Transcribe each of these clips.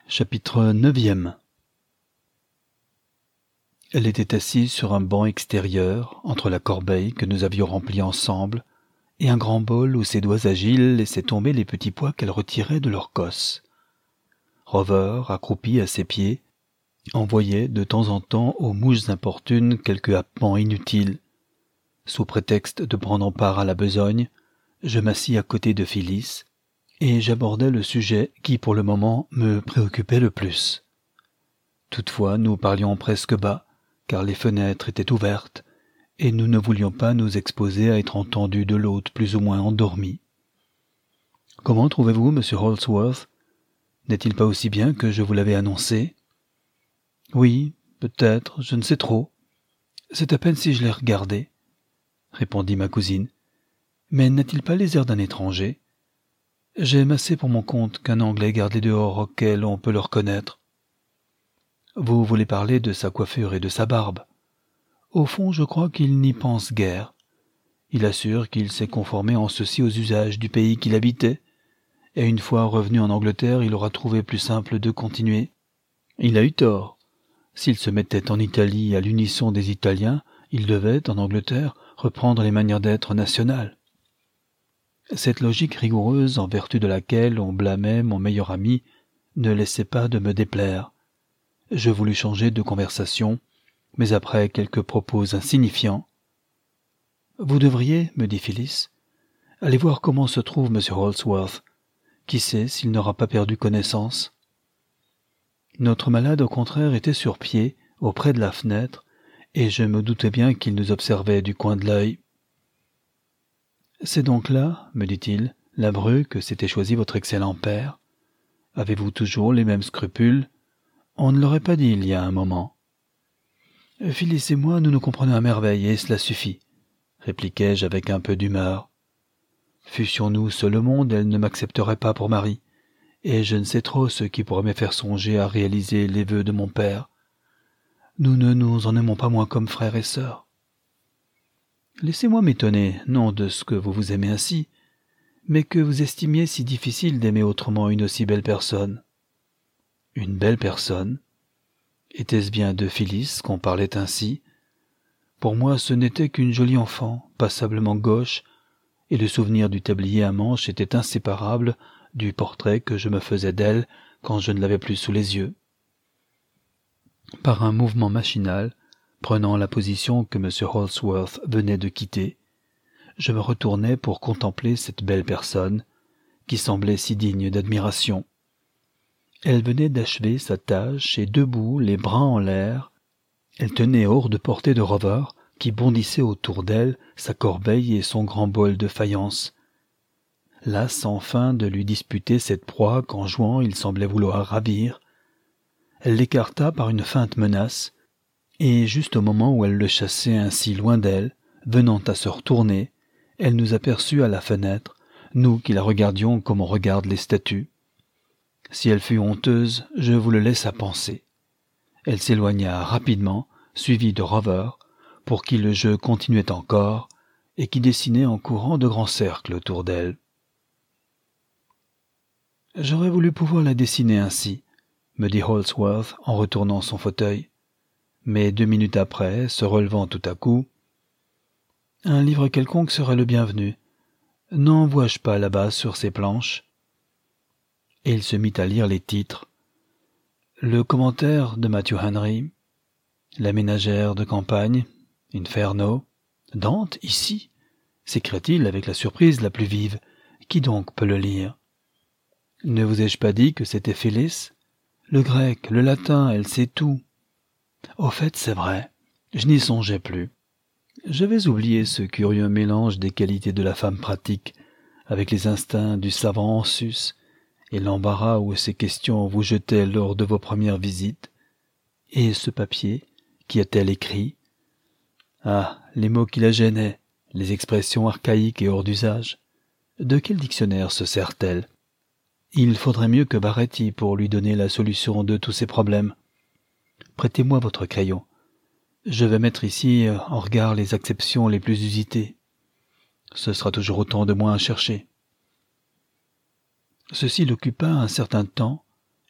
Chapitre 9. Elle était assise sur un banc extérieur, entre la corbeille que nous avions remplie ensemble, et un grand bol où ses doigts agiles laissaient tomber les petits pois qu'elle retirait de leur cosse. Rover, accroupi à ses pieds, envoyait de temps en temps aux mouches importunes quelques happements inutiles. Sous prétexte de prendre part à la besogne, je m'assis à côté de Phyllis, et j'abordai le sujet qui, pour le moment, me préoccupait le plus. Toutefois, nous parlions presque bas, car les fenêtres étaient ouvertes, et nous ne voulions pas nous exposer à être entendus de l'hôte plus ou moins endormi. « Comment trouvez-vous, monsieur Holdsworth ? N'est-il pas aussi bien que je vous l'avais annoncé ?»« Oui, peut-être, je ne sais trop. C'est à peine si je l'ai regardé, » répondit ma cousine. « Mais n'a-t-il pas les airs d'un étranger ? J'aime assez pour mon compte qu'un Anglais garde les dehors auxquels on peut le reconnaître. » « Vous voulez parler de sa coiffure et de sa barbe. Au fond, je crois qu'il n'y pense guère. Il assure qu'il s'est conformé en ceci aux usages du pays qu'il habitait, et une fois revenu en Angleterre, il aura trouvé plus simple de continuer. Il a eu tort. S'il se mettait en Italie à l'unisson des Italiens, il devait, en Angleterre, reprendre les manières d'être nationales. Cette logique rigoureuse, en vertu de laquelle on blâmait mon meilleur ami, ne laissait pas de me déplaire. Je voulus changer de conversation, mais après quelques propos insignifiants. « Vous devriez, me dit Phyllis, aller voir comment se trouve M. Holdsworth. Qui sait s'il n'aura pas perdu connaissance ?» Notre malade, au contraire, était sur pied, auprès de la fenêtre, et je me doutais bien qu'il nous observait du coin de l'œil. « C'est donc là, me dit-il, la bru que s'était choisi votre excellent père. Avez-vous toujours les mêmes scrupules ? On ne l'aurait pas dit il y a un moment. »« Phyllis et moi, nous nous comprenons à merveille, et cela suffit, » répliquai-je avec un peu d'humeur. Fussions-nous seuls au monde, elle ne m'accepterait pas pour mari, et je ne sais trop ce qui pourrait me faire songer à réaliser les vœux de mon père. Nous ne nous en aimons pas moins comme frères et sœurs. Laissez-moi m'étonner, non de ce que vous vous aimez ainsi, mais que vous estimiez si difficile d'aimer autrement une aussi belle personne. Une belle personne ? Était-ce bien de Phyllis qu'on parlait ainsi ? Pour moi, ce n'était qu'une jolie enfant, passablement gauche, et le souvenir du tablier à manches était inséparable du portrait que je me faisais d'elle quand je ne l'avais plus sous les yeux. Par un mouvement machinal, prenant la position que M. Holdsworth venait de quitter, je me retournai pour contempler cette belle personne, qui semblait si digne d'admiration. Elle venait d'achever sa tâche et debout, les bras en l'air, elle tenait hors de portée de Rover, qui bondissait autour d'elle, sa corbeille et son grand bol de faïence. Lasse enfin de lui disputer cette proie qu'en jouant il semblait vouloir ravir, elle l'écarta par une feinte menace, et juste au moment où elle le chassait ainsi loin d'elle, venant à se retourner, elle nous aperçut à la fenêtre, nous qui la regardions comme on regarde les statues. Si elle fut honteuse, je vous le laisse à penser. Elle s'éloigna rapidement, suivie de Rover, pour qui le jeu continuait encore, et qui dessinait en courant de grands cercles autour d'elle. « J'aurais voulu pouvoir la dessiner ainsi, » me dit Holdsworth en retournant son fauteuil. Mais 2 minutes après, se relevant tout à coup, « Un livre quelconque serait le bienvenu. N'en vois-je pas là-bas sur ces planches ?» Et il se mit à lire les titres. Le commentaire de Matthew Henry, La ménagère de campagne, Inferno, Dante, ici, s'écria-t-il avec la surprise la plus vive. Qui donc peut le lire ? Ne vous ai-je pas dit que c'était Phyllis ? Le grec, le latin, elle sait tout. Au fait, c'est vrai, je n'y songeais plus. J'avais oublié ce curieux mélange des qualités de la femme pratique avec les instincts du savant en sus, et l'embarras où ces questions vous jetaient lors de vos premières visites. Et ce papier, qu'y a-t-elle écrit ? Ah, les mots qui la gênaient, les expressions archaïques et hors d'usage. De quel dictionnaire se sert-elle ? Il faudrait mieux que Baretti pour lui donner la solution de tous ces problèmes. Prêtez-moi votre crayon. Je vais mettre ici en regard les acceptions les plus usitées. Ce sera toujours autant de moins à chercher. Ceci l'occupa un certain temps,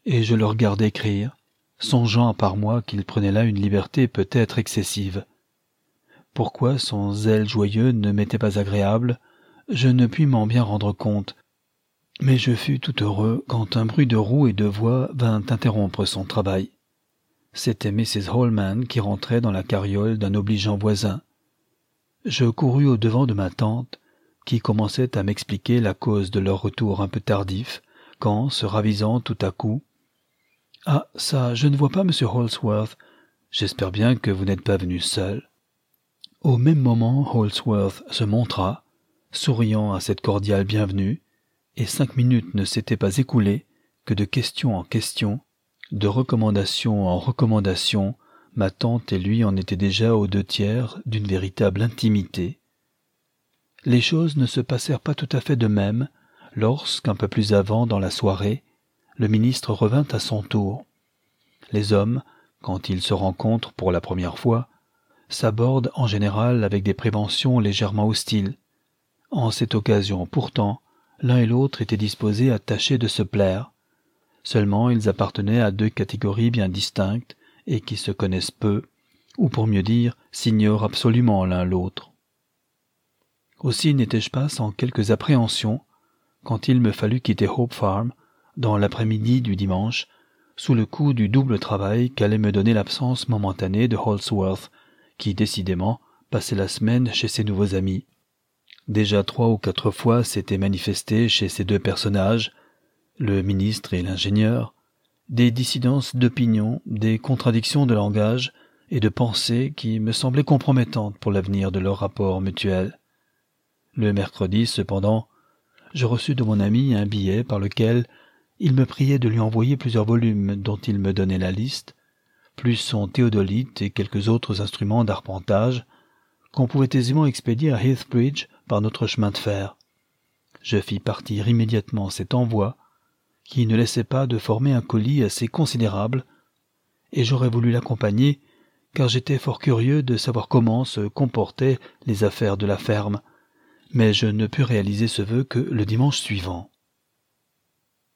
et je le regardais écrire, songeant par moi qu'il prenait là une liberté peut-être excessive. Pourquoi son zèle joyeux ne m'était pas agréable, je ne puis m'en bien rendre compte, mais je fus tout heureux quand un bruit de roues et de voix vint interrompre son travail. C'était Mrs. Holman qui rentrait dans la carriole d'un obligeant voisin. Je courus au-devant de ma tante, qui commençait à m'expliquer la cause de leur retour un peu tardif, quand, se ravisant tout à coup, « Ah, ça, je ne vois pas M. Holsworth. J'espère bien que vous n'êtes pas venu seul. » Au même moment, Holsworth se montra, souriant à cette cordiale bienvenue, et 5 minutes ne s'étaient pas écoulées que de question en question, de recommandation en recommandation, ma tante et lui en étaient déjà aux 2/3 d'une véritable intimité. Les choses ne se passèrent pas tout à fait de même lorsqu'un peu plus avant dans la soirée, le ministre revint à son tour. Les hommes, quand ils se rencontrent pour la première fois, s'abordent en général avec des préventions légèrement hostiles. En cette occasion, pourtant, l'un et l'autre étaient disposés à tâcher de se plaire. Seulement, ils appartenaient à 2 catégories bien distinctes et qui se connaissent peu, ou pour mieux dire, s'ignorent absolument l'un l'autre. Aussi n'étais-je pas sans quelques appréhensions quand il me fallut quitter Hope Farm, dans l'après-midi du dimanche, sous le coup du double travail qu'allait me donner l'absence momentanée de Holsworth, qui décidément passait la semaine chez ses nouveaux amis. Déjà 3 ou 4 fois s'étaient manifestés chez ces 2 personnages, le ministre et l'ingénieur, des dissidences d'opinion, des contradictions de langage et de pensée qui me semblaient compromettantes pour l'avenir de leur rapport mutuel. Le mercredi, cependant, je reçus de mon ami un billet par lequel il me priait de lui envoyer plusieurs volumes dont il me donnait la liste, plus son théodolite et quelques autres instruments d'arpentage qu'on pouvait aisément expédier à Heathbridge par notre chemin de fer. Je fis partir immédiatement cet envoi, qui ne laissait pas de former un colis assez considérable, et j'aurais voulu l'accompagner, car j'étais fort curieux de savoir comment se comportaient les affaires de la ferme, mais je ne pus réaliser ce vœu que le dimanche suivant.